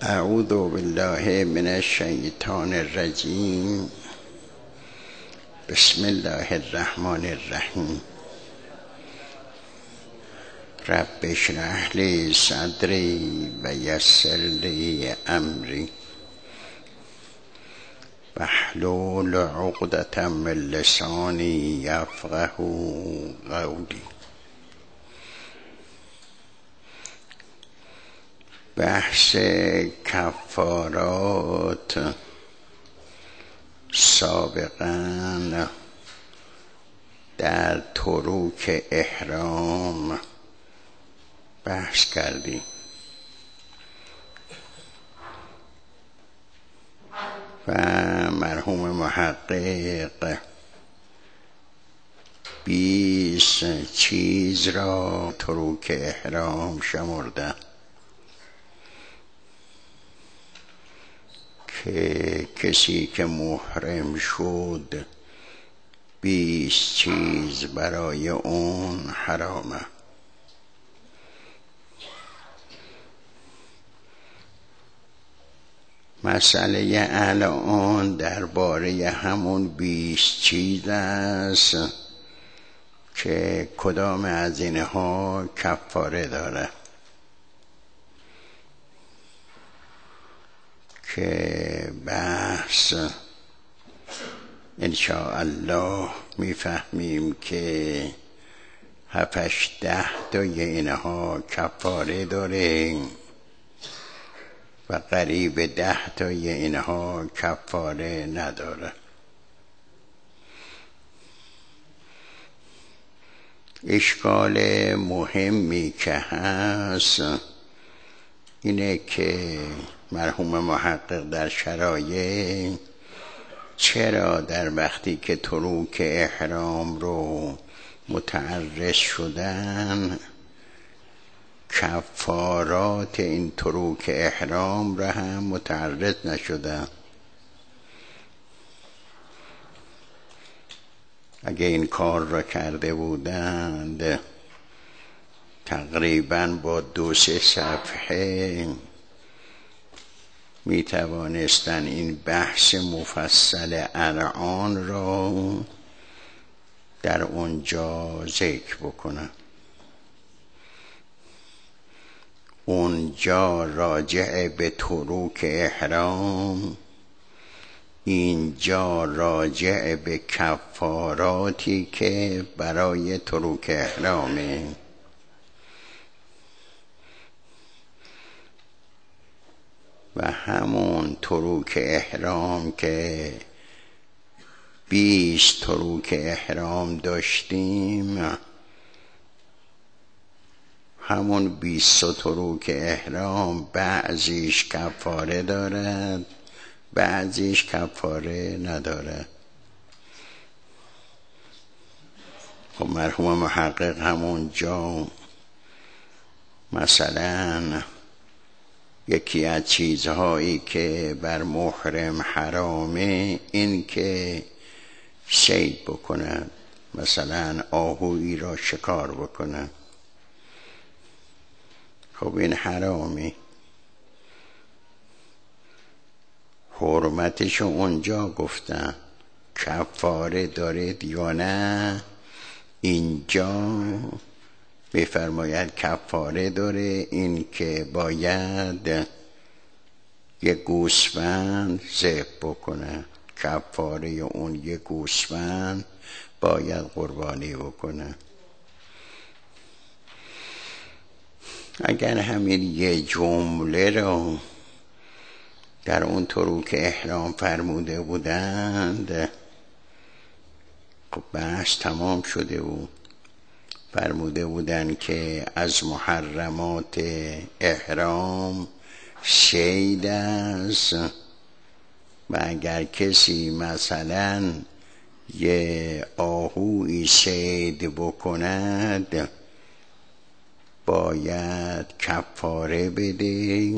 اعوذ بالله من الشیطان الرجیم. بسم الله الرحمن الرحیم. رب اشرح لی صدری و یسر لی امری واحلل عقدة من لسانی یفقه قولی. بحث کفارات سابقا در تروک احرام بحث کردیم و مرحوم محقق 20 چیز را تروک احرام شمرده که کسی که محرم شد 20 چیز برای اون حرامه. مسئله الان درباره همون 20 چیز است که کدام از اینها کفاره داره، که بحث انشاءالله میفهمیم که 7-10 تای اینها کفاره داره و قریب 10 تای اینها کفاره نداره. اشکال مهمی که هست اینه که مرحوم محقق در شرایع چرا در وقتی که تروک احرام رو متعرض شدن کفارات این تروک احرام را هم متعرض نشدن. اگه این کار را کرده بودند تقریباً با 2-3 صفحه می توانستن این بحث مفصل الان را در اونجا ذکر بکنن. اونجا راجع به تروک احرام، اینجا راجع به کفاراتی که برای تروک احرامه. و همون تروک احرام که 20 تروک احرام داشتیم، همون 20 تروک احرام بعضیش کفاره دارد بعضیش کفاره نداره. خب مرحوم محقق همونجا مثلا یکی از چیزهایی که بر محرم حرامه این که صید بکنه، مثلا آهویی را شکار بکنه. خب این حرامی، حرمتشو اونجا گفتن کفاره دارید یا نه. اینجا بفرماید کفاره داره، این که باید یک گوسفند ذبح بکنه، کفاره اون یک گوسفند باید قربانی بکنه. اگر همین یه جمله رو در اون تروک احرام فرموده بودند خب بحث تمام شده بود. فرموده بودن که از محرمات احرام صید است و اگر کسی مثلا یه آهوی صید بکند باید کفاره بده.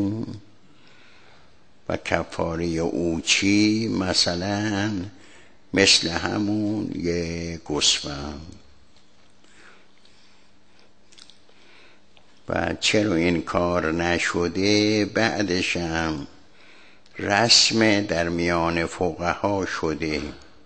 و کفاره او چی؟ مثلا مثل همون یه گوسفند. و چرا این کار نشده بعدش هم رسم در میان فقها شده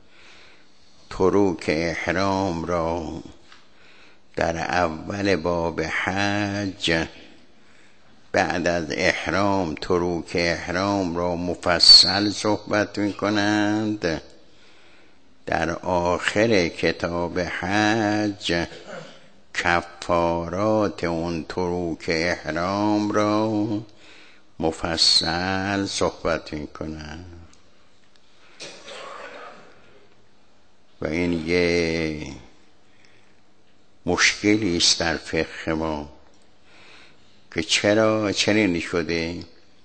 تروک احرام را در اول باب حج بعد از احرام تروک احرام را مفصل صحبت میکنند، در آخر کتاب حج کفارات اون تروک احرام را مفصل صحبت میکنند. و این یه مشکلی است در فقه ما که چرا چنین شده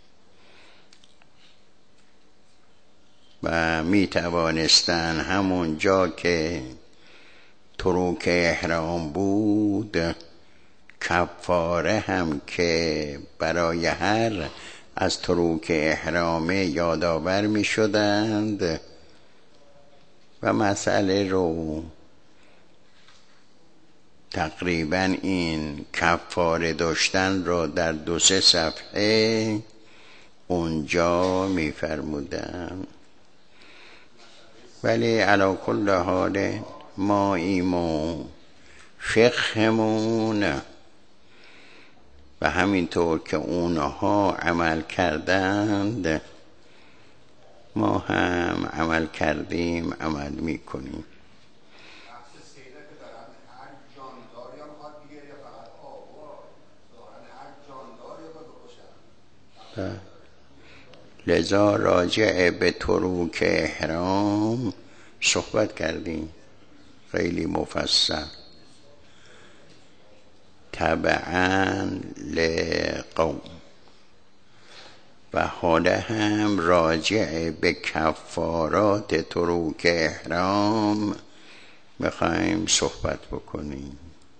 و می توانستن همون جا که تروک احرام بود کفاره هم که برای هر از تروک احرامه یادآور می شدند و مسئله رو تقریبا این کفاره داشتن رو در 2-3 صفحه اونجا می فرمودن. ولی علی کل حال ما ایمون فقهمون و همینطور که اونها عمل کردند ما هم عمل کردیم، عمل میکنیم. لذا راجع به تروک احرام صحبت کردیم خیلی مفصل تبعاً لقوم و حالا هم راجع به کفارات تروک احرام میخوایم صحبت بکنیم.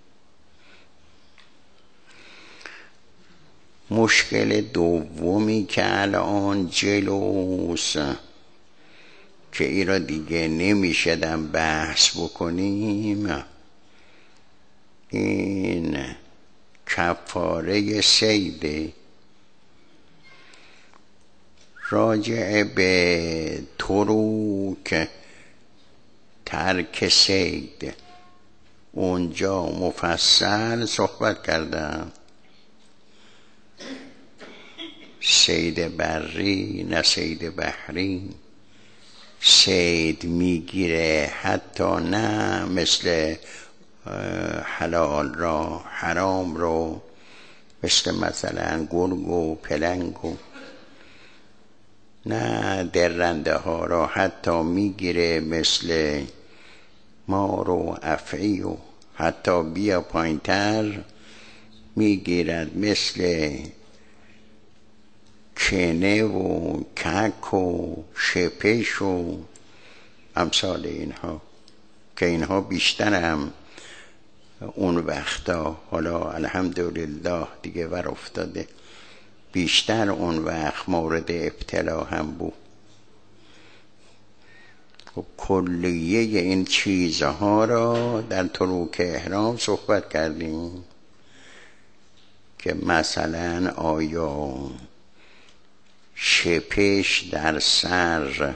مشکل دومی که الان جلوست که ای را دیگه نمیشدم بحث بکنیم این کفاره صید. راجع به تروک ترک صید اونجا مفصل صحبت کردم. صید بری نه صید بحری، صید میگیره حتی نه مثل حلال را حرام رو، مثل مثلا گرگ و پلنگ و نه درنده ها را حتی میگیره مثل مار و افعی و حتی بیا پایینتر میگیرد مثل کنه و کک و شپش و امثال اینها که اینها بیشتر هم اون وقتا حالا الحمدلله دیگه ور افتاده بیشتر اون وقت مورد ابتلا هم بود. و کلیه این چیزها را در تروک احرام صحبت کردیم که مثلا آیا شپش در سر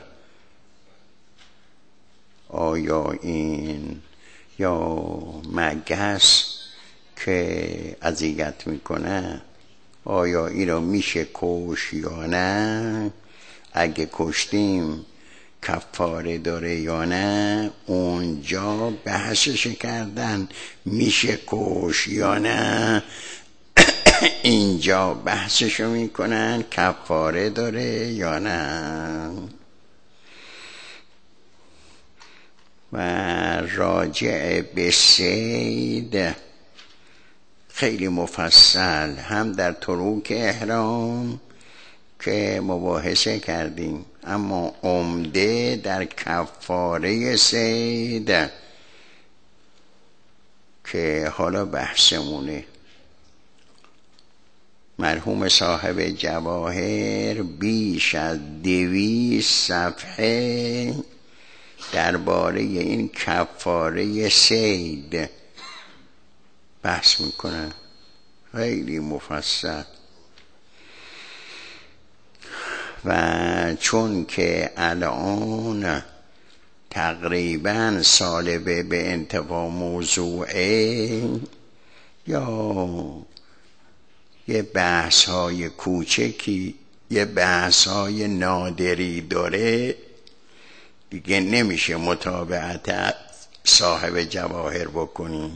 آیا این یا مگس که اذیت میکنه آیا این را میشه کش یا نه، اگه کشتیم کفاره داره یا نه. اونجا بحثش کردن میشه کش یا نه، اینجا بحثشو میکنن کفاره داره یا نه. و راجع به صید خیلی مفصل هم در تروک احرام که مباحثه کردیم، اما عمده در کفاره صید که حالا بحثمونه. مرحوم صاحب جواهر بیش از 200 صفحه درباره این کفاره صید بحث میکنه. خیلی مفصل. و چون که الان تقریبا سالبه به انتها موضوعه یا یه بحث های کوچکی یه بحث های نادری داره، دیگه نمیشه متابعت صاحب جواهر بکنیم.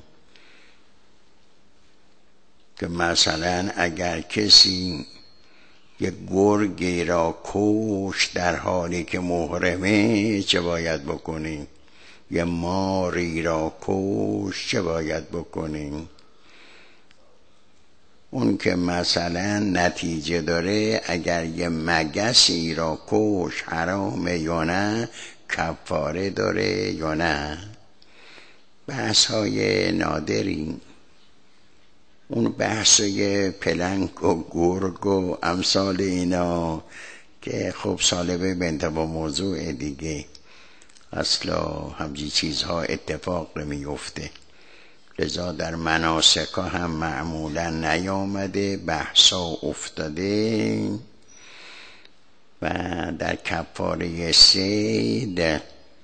که مثلا اگر کسی یک گرگی را کش در حالی که محرمه چه باید بکنیم؟ یه ماری را کش چه باید بکنیم؟ اون که مثلا نتیجه داره اگر یه مگسی را کش حرامه یا نه، کفاره داره یا نه. بحث های نادری. اون بحثای پلنگ و گرگ و امثال اینا که خب سالبه به انتباه موضوع دیگه، اصلا همچین چیزها اتفاق میفته. لذا در مناسک هم معمولا نیامده، بحثا افتاده. و در کفاره صید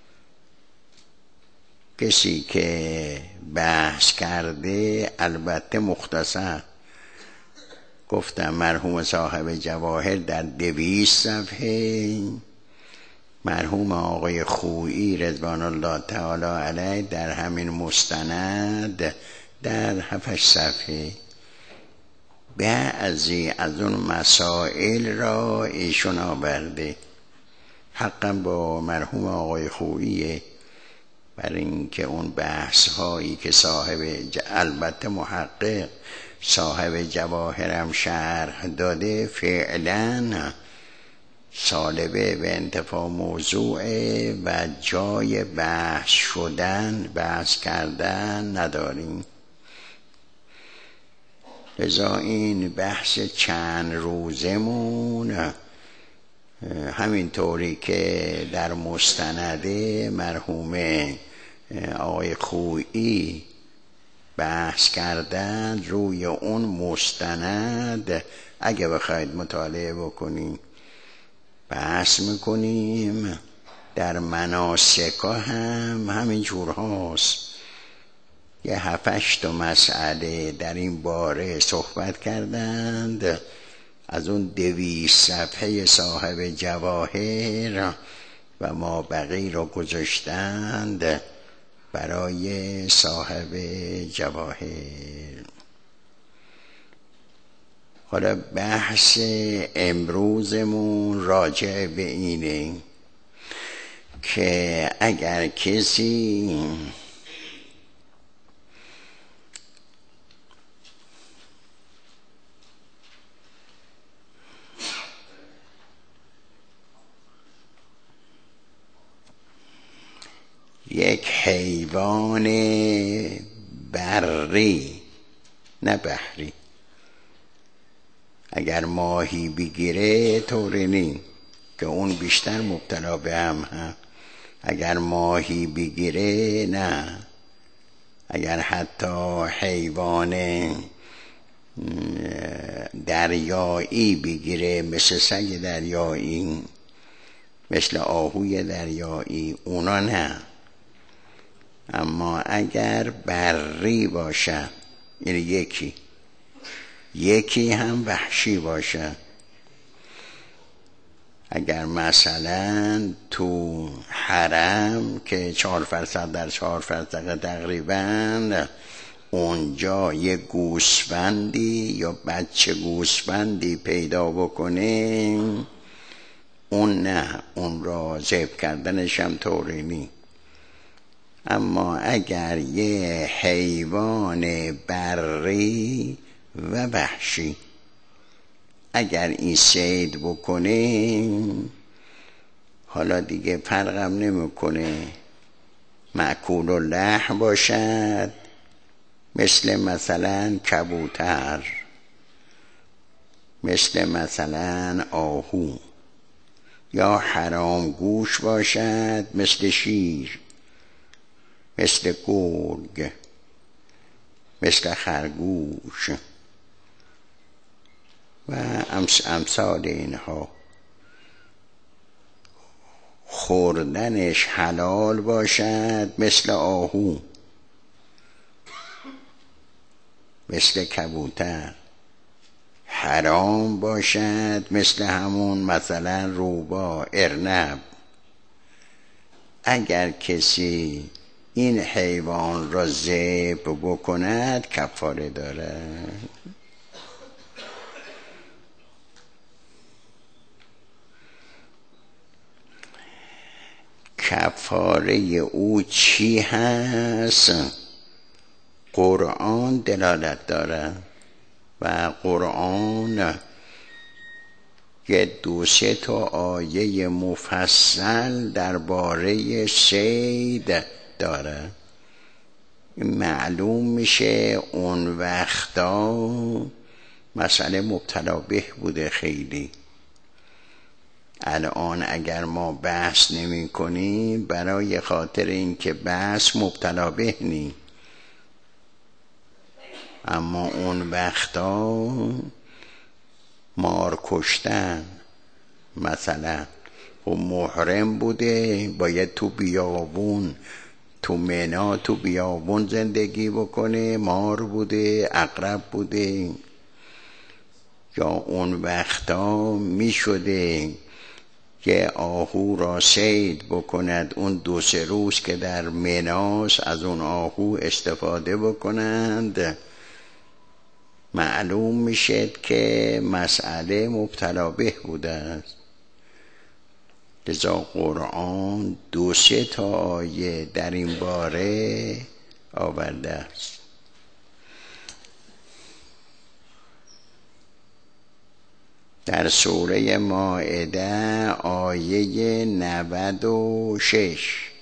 کسی که بحث کرده، البته مختصر گفتم مرحوم صاحب جواهر در 200 صفحه، مرحوم آقای خویی رضوان الله تعالی علیه در همین مستند در 7 صفحه بعضی از اون مسائل را ایشون آورده. حقا با مرحوم آقای خوییه، برای اینکه اون بحث هایی که البته محقق صاحب جواهرم شرح داده فعلا سالبه به انتفاع موضوعه و جای بحث شدن بحث کردن نداریم. لذا این بحث چند روزمون همینطوری که در مستنده مرحوم آقای خویی بحث کردن، روی اون مستند اگه بخواید مطالعه بکنیم بحث میکنیم. در مناسکا هم همین جور هاست. یه 7-8 مسئله در این باره صحبت کردند. از اون 200 صفحه صاحب جواهر و ما بقی رو گذاشتند برای صاحب جواهر. حالا بحث امروزمون راجع به اینه که اگر کسی یک حیوان بری نه بحری، اگر ماهی بگیره طوری نی که اون بیشتر مبتلا به هم اگر ماهی بگیره نه. اگر حتی حیوان دریایی بگیره مثل سگ دریایی، مثل آهوی دریایی، اونا نه. اما اگر بری باشه، یعنی یکی هم وحشی باشه، اگر مثلا تو حرم که 4 فرسخ در 4 فرسخ تقریبا، اونجا یه گوسفندی یا بچه گوسفندی پیدا بکنه، اون نه، اون را ذبح کردنش هم طوری نی. اما اگر یه حیوان بری و وحشی اگر این صید بکنه، حالا دیگه فرقم نمیکنه مأکول اللحم باشد، مثل مثلا کبوتر، مثل مثلا آهو، یا حرام گوش باشد مثل شیر، مثل گرگ، مثل خرگوش. و امثال اینها. خوردنش حلال باشد مثل آهو، مثل کبوتر. حرام باشد مثل همون مثلا روبا، ارنب. اگر کسی این حیوان را ذبح بکند کفاره دارد. کفاره او چی هست؟ قرآن دلالت دارد و قرآن یه 2-3 تا آیه مفصل درباره صید داره. معلوم میشه اون وقتا مسئله مبتلا به بوده خیلی. الان اگر ما بحث نمی کنیم برای خاطر اینکه بحث مبتلا به نی، اما اون وقتا مار کشتن مثلا و محرم بوده، باید تو بیابون، تو منا تو بیابون زندگی بکنه، مار بوده، عقرب بوده. یا اون وقتا می شده که آهو را صید بکند، اون 2-3 روز که در مناس از اون آهو استفاده بکنند. معلوم میشه که مسئله مبتلا به بوده است. لذا قرآن 2-3 تا آیه در این باره آورده است. در سوره مائده آیه 96: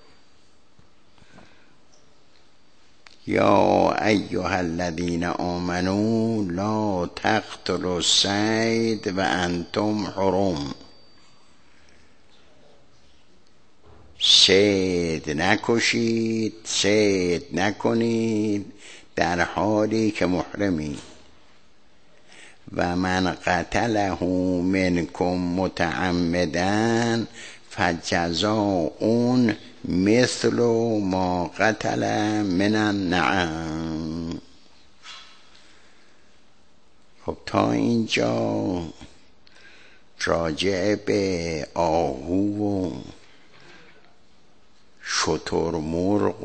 یا ایها الذین آمنوا لا تقتلوا الصید و انتم حرم. صید نکشید، صید نکنید در حالی که محرمید. و من قتله منکم متعمدا فجزاء مثل ما قتل من النعم. خب تا اینجا راجع به آهو و شترمرغ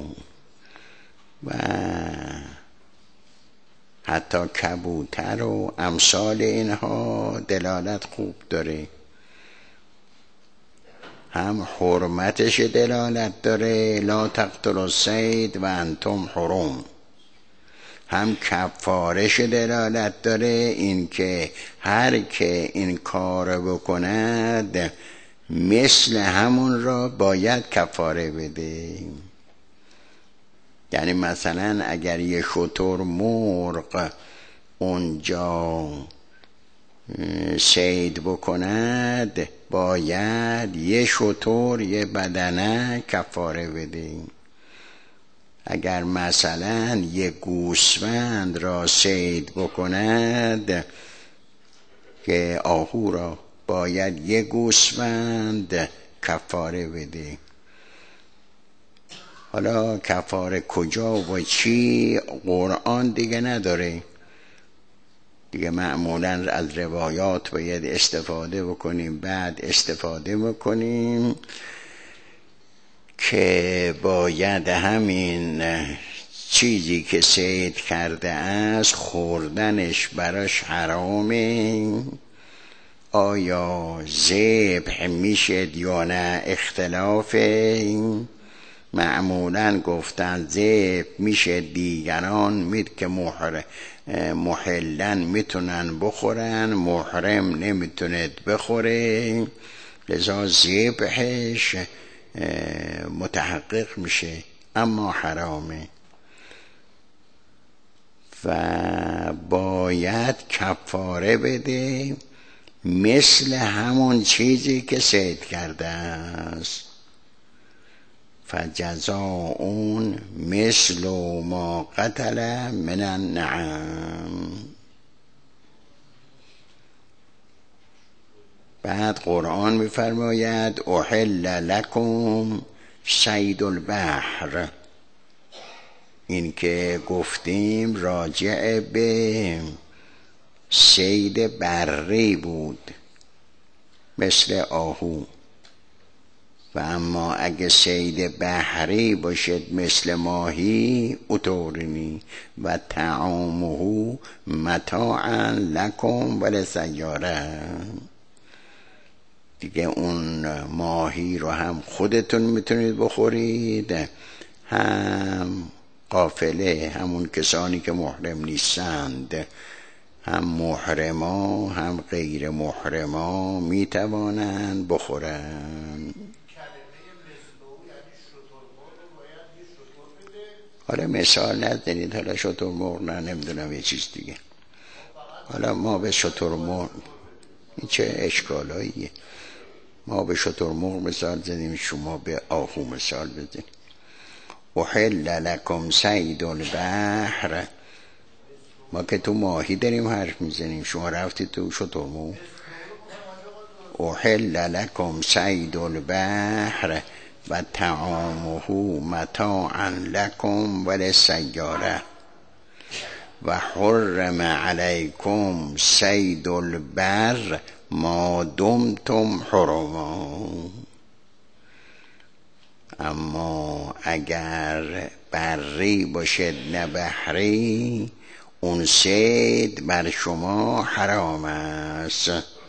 و حتی کبوتر و امثال اینها دلالت خوب داره. هم حرمتش دلالت داره، لا تقتلوا الصید و انتم حرم. هم کفارش دلالت داره، این که هر که این کار بکند مثل همون را باید کفاره بده. یعنی مثلا اگر یه شترمرغ اونجا صید بکند باید یه شتر یه بدنه کفاره بده. اگر مثلا یه گوسفند را صید بکند که آهو را باید یه گوسفند کفاره بده. حالا کفاره کجا و چی قرآن دیگه نداره دیگه. معمولا از روایات باید استفاده بکنیم، بعد استفاده بکنیم که باید همین چیزی که صید کرده است خوردنش براش حرامه. آیا ذبح میشه یا نه اختلافه. معمولا گفتن ذبح میشه، دیگران مید که محلن میتونن بخورن، محرم نمیتونه بخوره، لذا ذبحش متحقق میشه اما حرامه و باید کفاره بده مثل همون چیزی که صید کرده است. فجزاء مثل ما قتل من النعم. بعد قرآن میفرماید احل لکم صید البحر. این که گفتیم راجع به صید بری بود مثل آهو، و اما اگه صید بحری باشد مثل ماهی اطورنی و طعامه متاعا لکم ولسیاره. دیگه اون ماهی رو هم خودتون میتونید بخورید، هم قافله، همون کسانی که محرم نیستند، هم محرما هم غیر محرما میتوانند بخورند. حالا مثال نزدید، حالا شترمرغ نه نمیدونم یه چیز دیگه. حالا ما به شترمرغ این چه اشکالاییه، ما به شترمرغ مثال زدیم، شما به آهو مثال بزنید. احل لکم صید البحر، ما که تو ماهی داریم حرف میزنیم، شما رفتید تو شترمرغ. احل لکم صید البحر و طعامه متاعا لکم وللسیاره و حرم علیکم صید البر ما دمتم حرما. اما اگر بری باشد نه بحری، اون صید بر شما حرام است.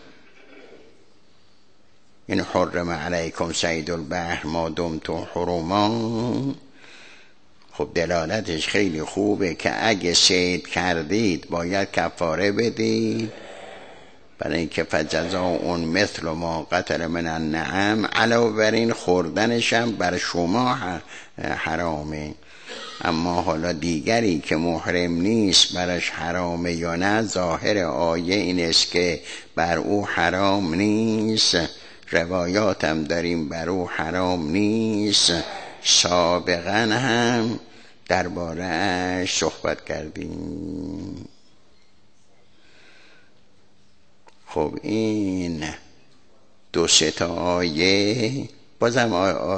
این حرم علیکم صید البحر ما دمتم حرما، خب دلالتش خیلی خوبه که اگه صید کردید باید کفاره بدید، برای اینکه فجزاء مثل ما قتل من النعم، علاوه بر این خوردنش هم بر شما حرامه. اما حالا دیگری که محرم نیست برش حرامه یا نه، ظاهر آیه این است که بر او حرام نیست. روایات هم داریم بر او حرام نیست، سابقا هم درباره‌اش صحبت کردیم. خب این دو سه تا آیه، بازم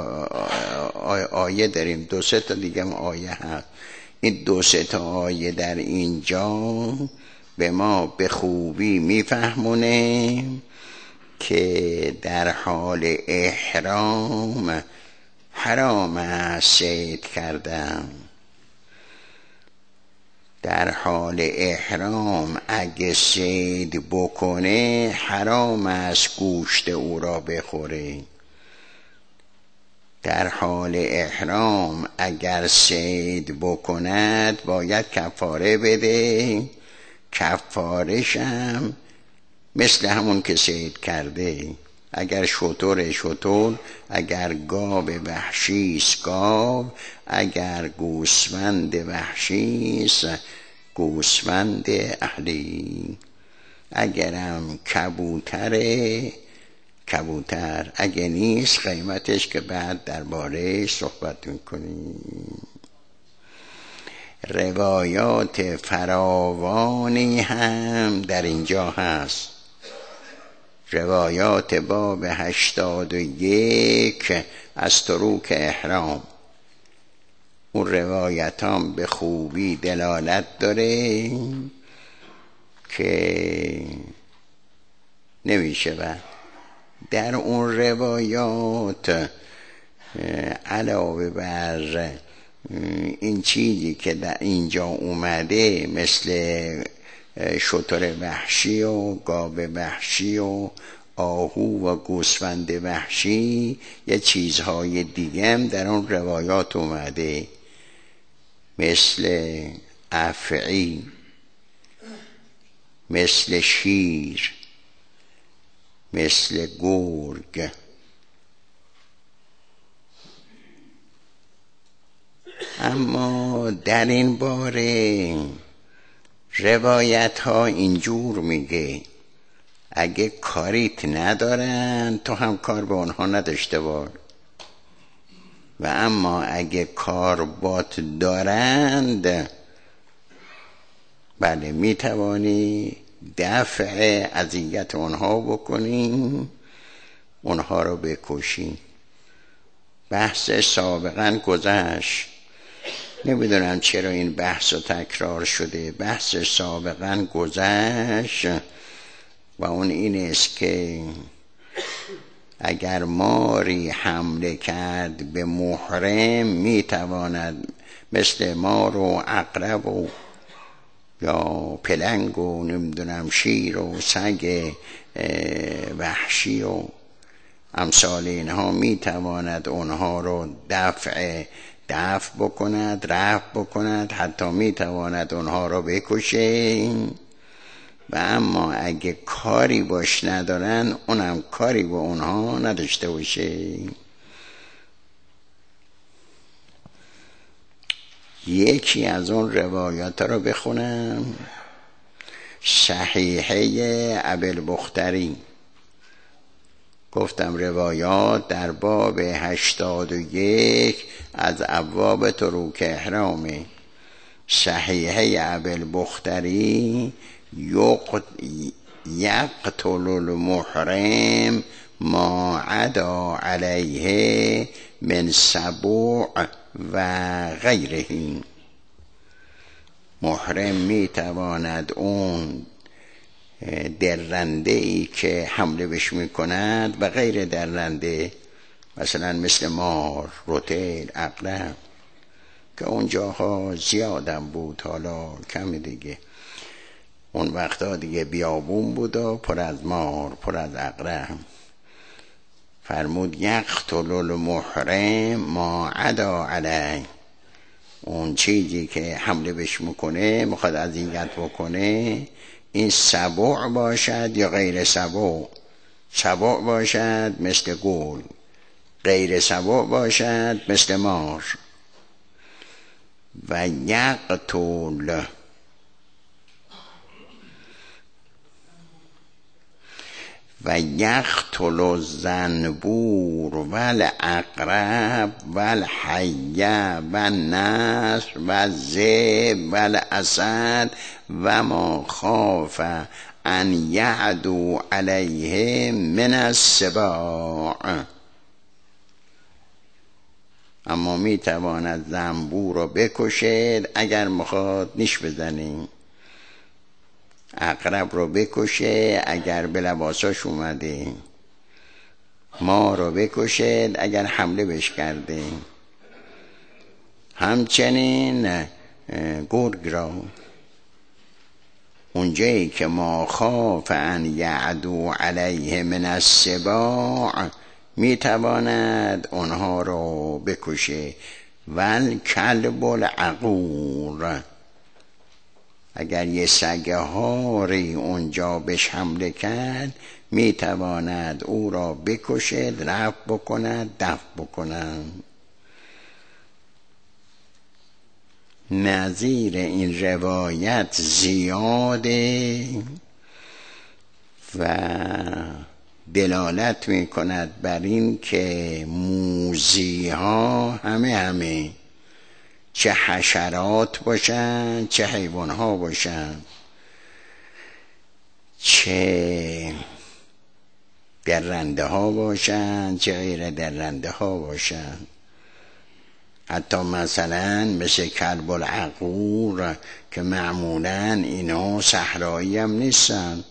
آیه داریم، دو سه تا دیگه هم آیه هست. این دو سه تا آیه در اینجا به ما به خوبی میفهمونه که در حال احرام حرام است صید کردن. در حال احرام اگه صید بکنه حرام است گوشت او را بخوره. در حال احرام اگر صید بکند باید کفاره بده، کفارش هم مثل همون که صید کرده. اگر شتر، اگر گاو وحشیست گاو، اگر گوسفند وحشیست گوسفند اهلی، اگرم کبوتر، اگه نیست قیمتش که بعد درباره صحبت میکنیم. روایات فراوانی هم در اینجا هست. روایات باب 81 از تروک احرام، اون روایت هم به خوبی دلالت داره که نمیشه و در اون روایات علاوه بر این چیزی که در اینجا اومده مثل شتر وحشی و گاو وحشی و آهو و گوسفند وحشی، یه چیزهای دیگه هم در اون روایات اومده، مثل افعی، مثل شیر، مثل گرگ. اما در این باره روایت ها اینجور میگه اگه کاریت ندارن تو هم کار به اونها نداشته باش، و اما اگه کار بات دارند بله میتوانی دفع اذیت اونها بکنیم، اونها رو بکشیم. بحث سابقا گذشت، نمیدونم چرا این بحث تکرار شده. بحث سابقا گذشت و اون این است که اگر ماری حمله کرد به محرم میتواند مثل مار و عقرب و یا پلنگ و نمیدونم شیر و سگ وحشی و امثال اینها میتواند اونها رو دفع بکند، رفع بکند، حتی میتواند اونها رو بکشه. و اما اگه کاری باش ندارن، اونم کاری با اونها نداشته باشه. یکی از اون روایات رو بخونم، صحیحه ابوالبختری. گفتم روایات در باب 81 از ابواب تروک احرامه. صحیحه ابوالبختری یقتل المحرم ما عدا علیه من سبع و غیره. محرم میتواند اون درنده ای که حمله بش میکند و غیر درنده، مثلا مثل مار، رتل، عقرب که اونجاها زیادم بود، حالا کم دیگه، اون وقتا دیگه بیابون بود و پر از مار، پر از عقرب. فرمود یقتل المحرم ما عدا علیه، اون چیزی که حمله بش میکنه، میخواد اذیت بکنه، این سبع باشد یا غیر سبع. سبع باشد مثل گول، غیر سبع باشد مثل مار. و یقتل الزنبور و العقرب و الحیه و النسر و الذئب و الاسد و ما خاف ان یعدو علیه من السباع. اما میتواند زنبور رو بکشد اگر میخواد نیش بزنه، عقرب رو بکشه اگر به لباساش اومده، ما رو بکشد اگر حمله بش کرده، همچنین گرگ را. اونجایی که ما خاف ان یعدو علیه من السباع میتواند اونها رو بکشه. والکلب العقور، اگر یه سگهاری اونجا بهش حمله کرد میتواند او را بکشد، رفع بکند، دفع بکند. نظیر این روایت زیاده و دلالت میکند بر این که موذی ها همه چه حشرات باشن، چه حیوان ها باشن، چه درنده ها باشن، چه غیر درنده ها باشن، حتی مثلا مثل کلب العقور که معمولا اینا صحرایی هم نیستن،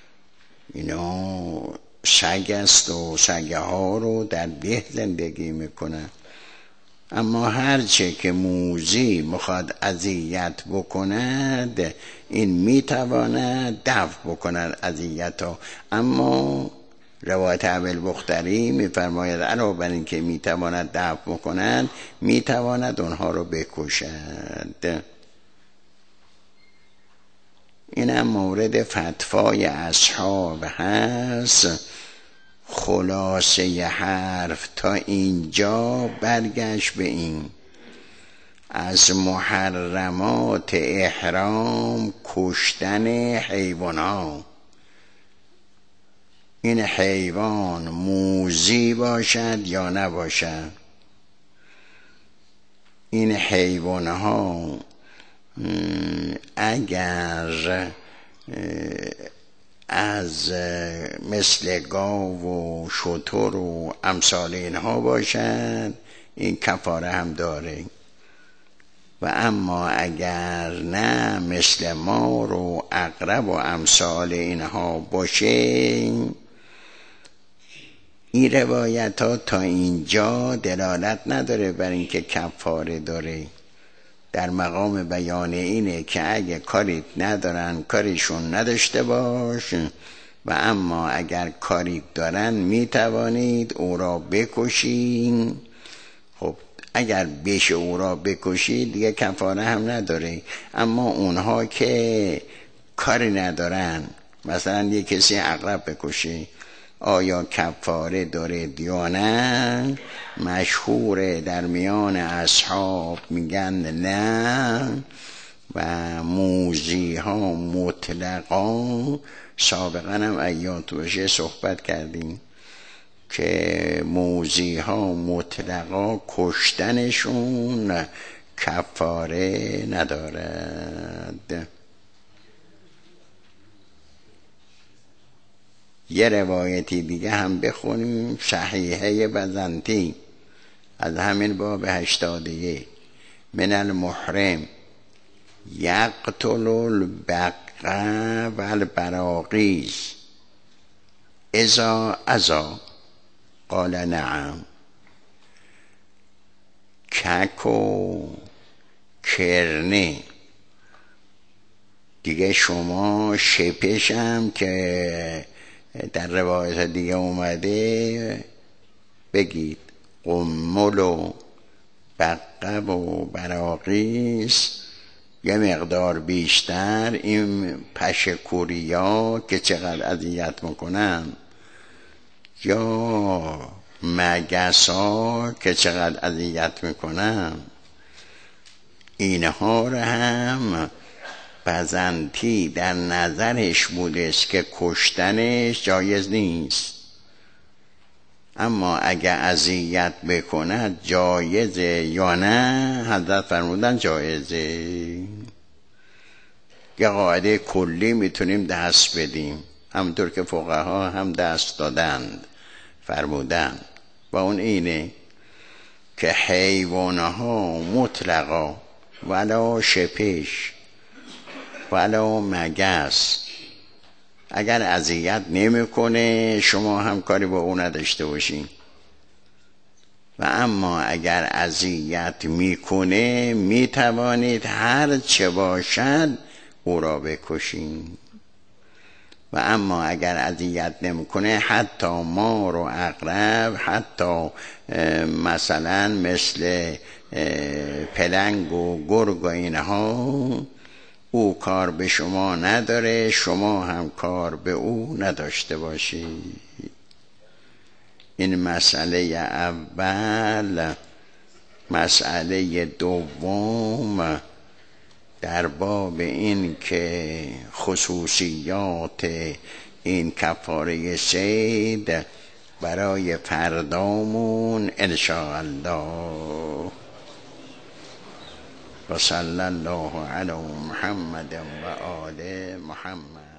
اینا سگ است و سگه ها رو در ده زندگی میکنن. اما هرچه که موذی میخواد اذیت بکند، این میتواند دفع بکند اذیت ها. اما روایت ابوالبختری میفرماید علاوه بر این که میتواند دفع بکند، میتواند اونها رو بکشد. اینم مورد فتوای اصحاب هست. خلاصه حرف تا اینجا برگشت به این: از محرمات احرام کشتن حیوانات. این حیوان موذی باشد یا نباشد، این حیوان ها اگر از مثل گاو و شتر و امثال اینها باشد این کفاره هم داره. و اما اگر نه مثل مار و عقرب و امثال اینها باشه، این روایت ها تا اینجا دلالت نداره بر اینکه کفاره داره. در مقام بیان اینه که اگه کاری ندارن کاریشون نداشته باش، و اما اگر کاری دارن میتوانید او را بکشین. خب اگر بشه او را بکشید دیگه کفاره هم نداره. اما اونها که کاری ندارن، مثلا یه کسی عقرب بکشه، آیا کفاره داره یا نه؟ مشهور در میان اصحاب میگن نه، و موذی ها مطلقا، سابقا هم ایات باشه صحبت کردیم که موذی ها مطلقا کشتنشون کفاره ندارد. یه روایتی دیگه هم بخونیم، صحیحه بزنتی از همین باب 81. من المحرم یقتل البقع و البراغیث اذا ازا قال نعم. کک و کرنه دیگه شما، شپش هم که در روایت دیگه اومده بگید، قمل و بقب و براغیث یه مقدار بیشتر. این پشکوریا که چقدر اذیت میکنن، یا مگسا که چقدر اذیت میکنن، اینها رو هم بزنتی در نظرش بودست که کشتنش جایز نیست، اما اگر اذیت بکند جایزه یا نه؟ حضرت فرمودن جایزه. یه قاعده کلی میتونیم دست بدیم، همونطور که فقها هم دست دادند فرمودند، و اون اینه که حیوانها مطلقا ولا شپش ولا مگس اگر اذیت نمیکنه شما هم کاری با اون نداشته باشین، و اما اگر اذیت میکنه میتوانید هر چه باشد او را بکشین. و اما اگر اذیت نمیکنه، حتی مار و عقرب، حتی مثلا مثل پلنگ و گرگ و اینها، او کار به شما نداره، شما هم کار به او نداشته باشید. این مسئله اول. مسئله دوم در باب این که خصوصیات این کفاره صید برای فردامون انشاءالله. و صلی الله علی محمد و آل محمد.